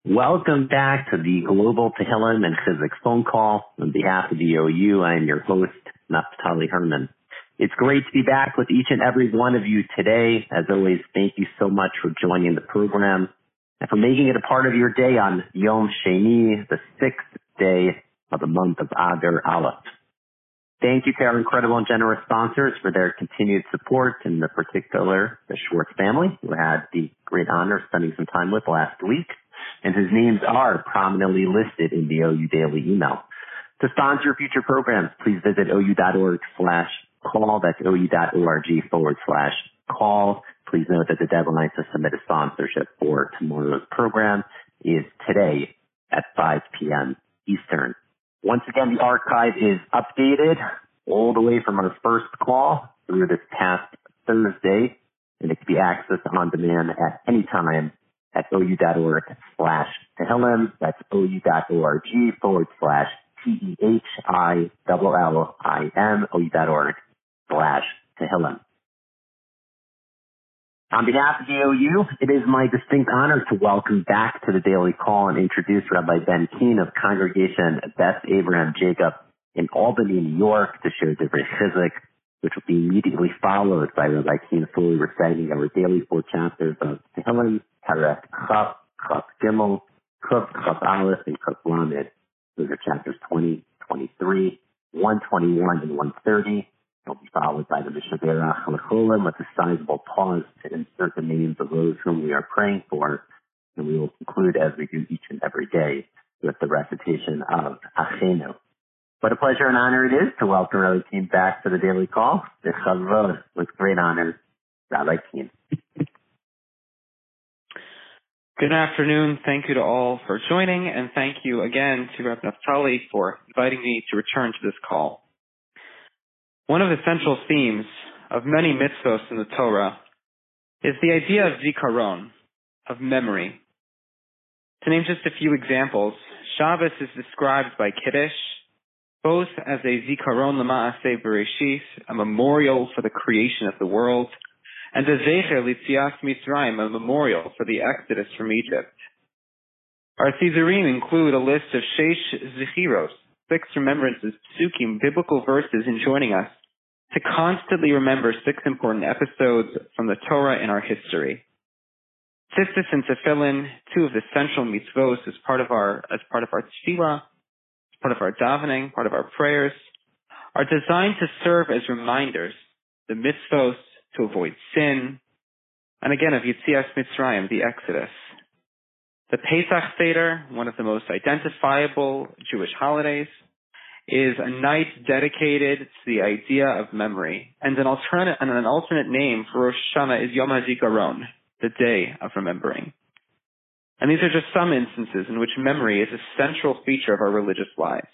Welcome back to the Global Tehillim and Chizuk phone call. On behalf of the OU, I am your host, Naftali Herman. It's great to be back with each and every one of you today. As always, thank you so much for joining the program and for making it a part of your day on Yom Sheni, the 6th day of the month of Adar Aleph. Thank you to our incredible and generous sponsors for their continued support, in particular the Schwartz family, who had the great honor of spending some time with last week, and whose names are prominently listed in the OU Daily email. To sponsor future programs, please visit OU.org/call. That's OU.org/call. Please note that the deadline to submit a sponsorship for tomorrow's program is today at 5 p.m. Eastern. Once again, the archive is updated all the way from our first call through this past Thursday, and it can be accessed on demand at any time at OU.org/Tehillim. That's OU.org/TEHILLIM, OU.org/Tehillim. On behalf of the OU, it is my distinct honor to welcome back to the Daily Call and introduce Rabbi Ben Keane of Congregation Beth Abraham Jacob in Albany, New York, to share Divrei Chizuk, which will be immediately followed by Rabbi Keane fully reciting our daily 4 chapters of Tehillim, Perek Chaf, Chaf Gimel, Kuf, Chaf Aleph, and Kuf Lamed. Those are chapters 20, 23, 121, and 130. It'll be followed by the Mishaberach Lecholim with a sizable pause to insert the names of those whom we are praying for. And we will conclude, as we do each and every day, with the recitation of Achenu. What a pleasure and honor it is to welcome Rabbi Keane back to the Daily Call. With great honor, Rabbi Keane. Good afternoon. Thank you to all for joining, and thank you again to Rabbi Naftali for inviting me to return to this call. One of the central themes of many mitzvos in the Torah is the idea of zikaron, of memory. To name just a few examples, Shabbos is described by Kiddush both as a zikaron l'ma'aseh bereshis, a memorial for the creation of the world, and a zecher l'tzias Mitzrayim, a memorial for the exodus from Egypt. Our Sizurim include a list of sheish zechiros, 6 remembrances, psukim, biblical verses enjoining us to constantly remember 6 important episodes from the Torah in our history. Tzitzis and tefillin, 2 of the central mitzvos as part of our tefillah, as part of our davening, part of our prayers, are designed to serve as reminders, the mitzvos to avoid sin, and again of Yetzias Mitzrayim, the Exodus. The Pesach Seder, one of the most identifiable Jewish holidays, is a night dedicated to the idea of memory, and an alternate name for Rosh Hashanah is Yom HaZikaron, the day of remembering. And these are just some instances in which memory is a central feature of our religious lives.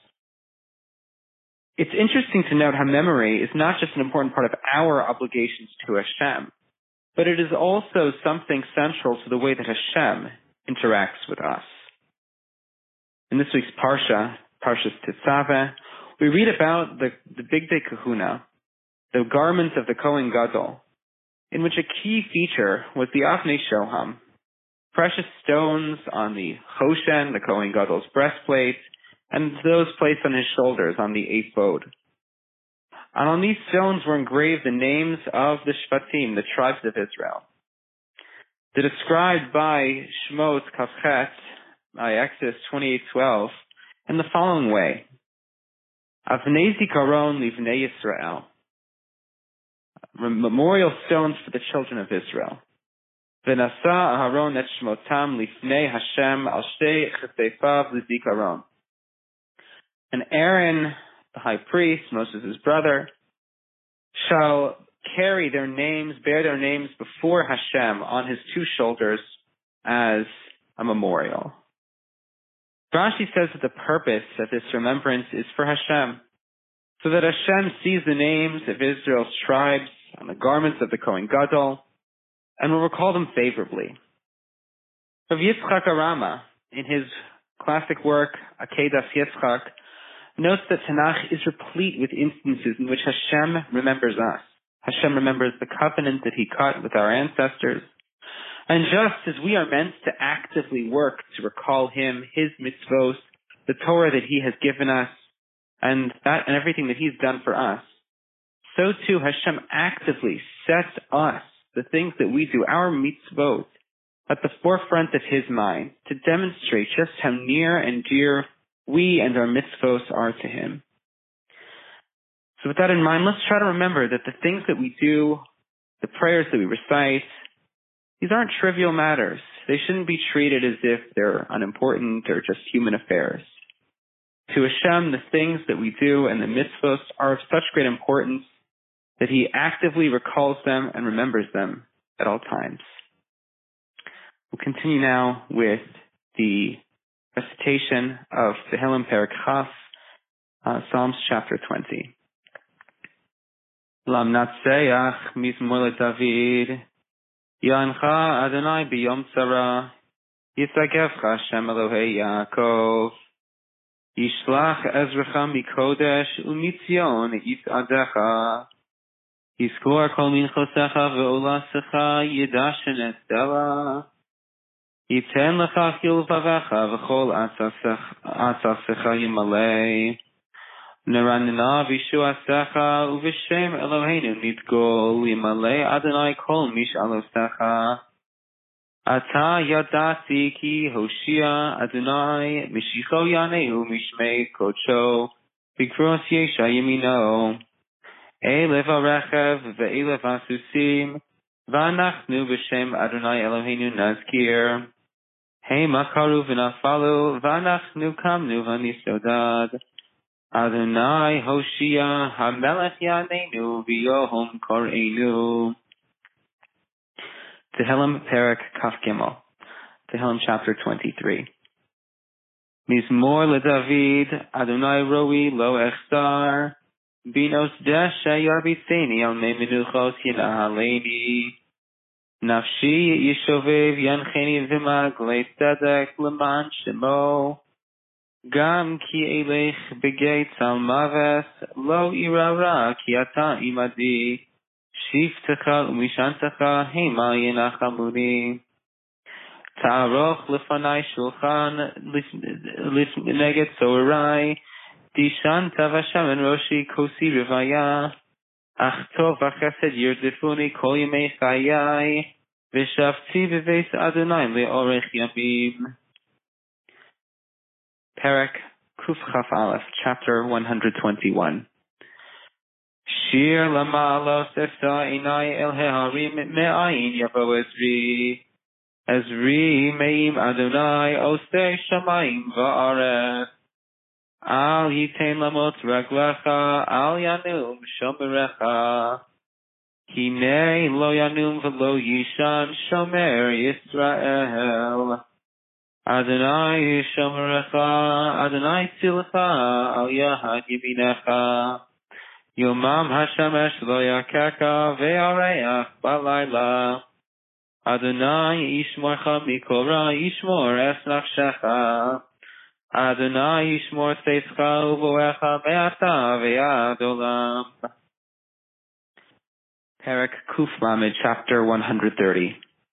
It's interesting to note how memory is not just an important part of our obligations to Hashem, but it is also something central to the way that Hashem interacts with us. In this week's Parsha, Parshas Tetzaveh, we read about the Bigdei Kahuna, the garments of the Kohen Gadol, in which a key feature was the Avnei Shoham, precious stones on the Choshen, the Kohen Gadol's breastplate, and those placed on his shoulders on the ephod. And on these stones were engraved the names of the Shvatim, the tribes of Israel. They're described by Shmot Kafchet, by Exodus 28:12, in the following way: Avnei Zikaron Livnei Yisrael, memorial stones for the children of Israel. V'nasa Aharon et Shmotam Lifnei Hashem al shtei cheteifav l'zikaron. And Aaron, the high priest, Moses' brother, shall carry their names, bear their names before Hashem on his 2 shoulders as a memorial. Rashi says that the purpose of this remembrance is for Hashem, so that Hashem sees the names of Israel's tribes on the garments of the Kohen Gadol and will recall them favorably. Rav Yitzchak Arama, in his classic work, Akedas Yitzchak, notes that Tanakh is replete with instances in which Hashem remembers us. Hashem remembers the covenant that he cut with our ancestors, And just as we are meant to actively work to recall Him, His mitzvos, the Torah that He has given us, and everything that He's done for us, so too Hashem actively sets us, the things that we do, our mitzvot, at the forefront of His mind to demonstrate just how near and dear we and our mitzvos are to Him. So with that in mind, let's try to remember that the things that we do, the prayers that we recite, these aren't trivial matters. They shouldn't be treated as if they're unimportant or just human affairs. To Hashem, the things that we do and the mitzvos are of such great importance that He actively recalls them and remembers them at all times. We'll continue now with the recitation of Tehillim Perek Chaf, Psalms chapter 20. Lamnatseach mizmor leDavid, Yancha Adonai biyom tzara, Yitzagevcha Hashem Elohei Yaakov, Yishlach Ezrecha mikodesh umitzion yitzadecha, Yizkor kol minchosecha ve'olasecha yidashen esdela, Yiten lecha chilvavecha v'chol atzasecha yimalei, Neranina vishuasecha uv'shem Eloheinu nitgol yimalei Adonai kol mish'alosecha. Ata yadati ki Hoshia Adonai mishicho yanehu mishmei kodsho b'kros yesha yemino. Elev harechev ve'elev hasusim v'anachnu b'shem Adonai Eloheinu nazkir. Hema karu v'nafalu v'anachnu kamnu v'nisodad. Adonai Hoshia HaMelech Yaneinu V'yohom Koreinu. Tehillim Perek Kaf Gimel. Tehillim chapter 23. Mizmor leDavid Adonai Roi Lo Echsar Binos Desha Yarbitseni Al Mei Menuchos Yinahaleni Nafshi Yishovev Yancheni V'maglei Tzedek L'man Shemo Gam ki elech begeit al maves lo irara ki ata imadi shiftecha umishantecha hema yenachamuni ta'aroch lefanai shulchan neget sorai dishanta v'shamen roshi kosi rivaya achtov v'chesed yirdifuni kol yemei chayai v'shavti b'veis Adonai le'orech yamim. Perek Kuf Chaf Aleph, chapter 121. Shir lamalos esa inai el heharim me'ayin yavo Ezri. Ezri me'im Adonai osei shamayim va'aretz. Al yitein lamot raglecha al yanum shomerecha. Hinei lo yanum v'lo yishan shomer Yisrael. Adonai shomerecha, Adonai tzilecha, al yahad yeminecha. Yomam hashamesh lo yakeka, ve'areach balayla. Adonai yishmorcha mikora, yishmor es nafshecha. Adonai yishmor seischa uvoecha, me'ata ve'ad olam. Perek Kuf Lamed, chapter 130.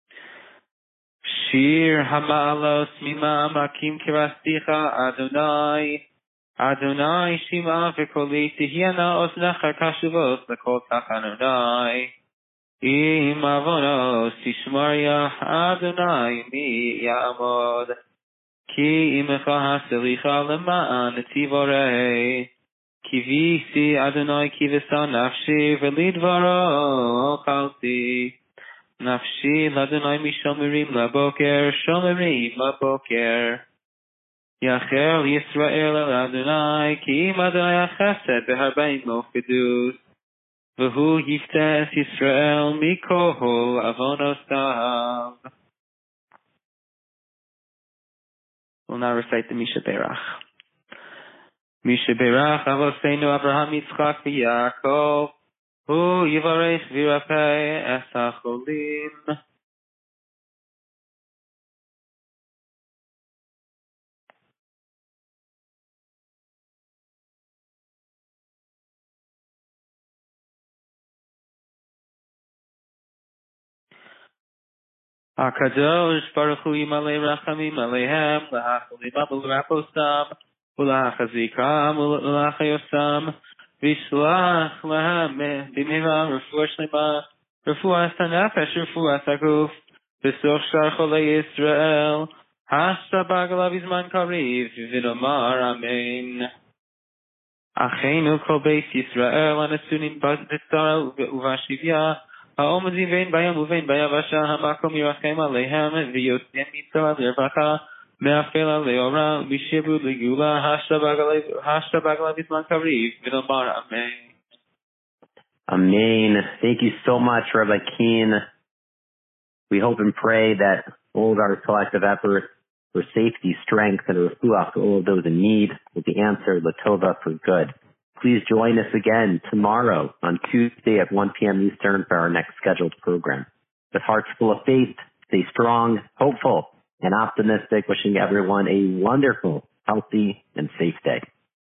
Shir hamalos mima makim kirasticha Adonai. Adonai shima v'koli tihiana osnecha kashuvos l'kol tachanonai. Im avonos tishmarya Adonai mi ya'amod. Ki imecha haselicha lema'an tivorei. Kivisi Adonai kivisa nafshi v'lidvaro chalti. Nafshi l'Adonai mishomerim laboker, shomerim laboker. Yachel Yisrael el Adonai, ki im Adonai chesed beharbein lo kedus. V'hu yiftes Yisrael mikol avonosav. We'll now recite the Misha Berach. Misha Berach Avoseinu Abraham Yitzchak v'Yaakov. Hu yivarech v'yirapeh es hacholim. HaKadosh Baruch Hu Yimalei Rachamim Aleihem L'Hachalimam L'Raposam L'Hachazikam L'Achayosam V'Shlach Lahem B'Mira Refuah Shlema Refuah HaNefesh Refuah HaGuf B'Soch Shar Cholei Yisrael Hashabag Alav Yizman Kariv V'Nomar Amen. Achenu Kol Beis Yisrael Anasunim B'Tzara Uvashivya Ha'omadim Vein Bayam Uvein Bayavasha Hamakom Yirachem Aleihem V'Yotziem Mitzvah L'Rvacha Me'afel Aleora V'Shibu L'Gula Hashabag Alav Yizman Kariv V'Nomar Amen. Amen. Thank you so much, Rabbi Keen. We hope and pray that all of our collective efforts for safety, strength, and refuah to all of those in need will be answered l'tova for good. Please join us again tomorrow on Tuesday at 1 p.m. Eastern for our next scheduled program. With hearts full of faith, stay strong, hopeful, and optimistic, wishing everyone a wonderful, healthy, and safe